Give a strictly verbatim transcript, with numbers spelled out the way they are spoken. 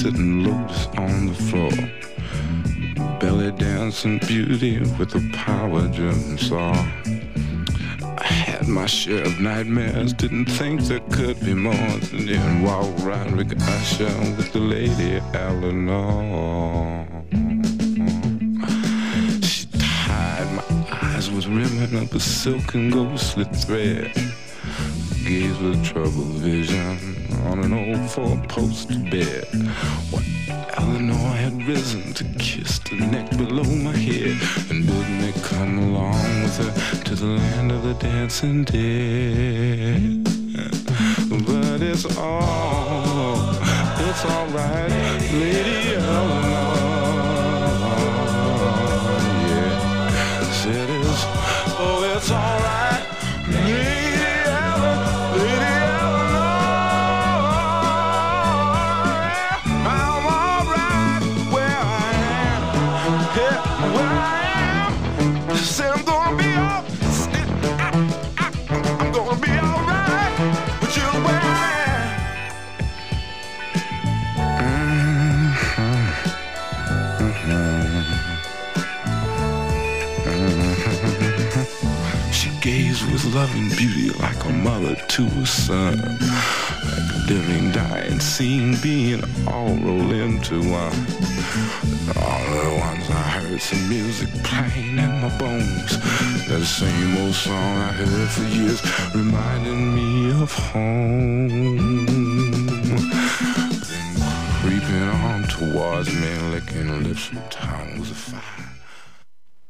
sitting loose on the floor, belly dancing beauty with the power Jim saw. I had my share of nightmares, didn't think there could be more. And then walk around with Usher with the lady Eleanor. She tied my eyes with ribbon of a silken ghostly thread, gaze with troubled vision on an old four-post bed. What Eleanor had risen to kiss the neck below my head and bid me come along with her to the land of the dancing dead. But it's all, it's all right, Lady Eleanor. Yeah, said it's, oh, it's all right, Lady Eleanor, Lady Eleanor. I'm all right where I am, yeah, where I am. She said I'm gonna be all, I, I, I'm gonna be all right, but just where I am. She gazed with loving beauty like a mother to a son, like a living, dying scene being all rolled into one. All at once I heard some music playing in my bones, that same old song I heard for years, reminding me of home. Then creeping on towards me, licking lips and tongues of fire.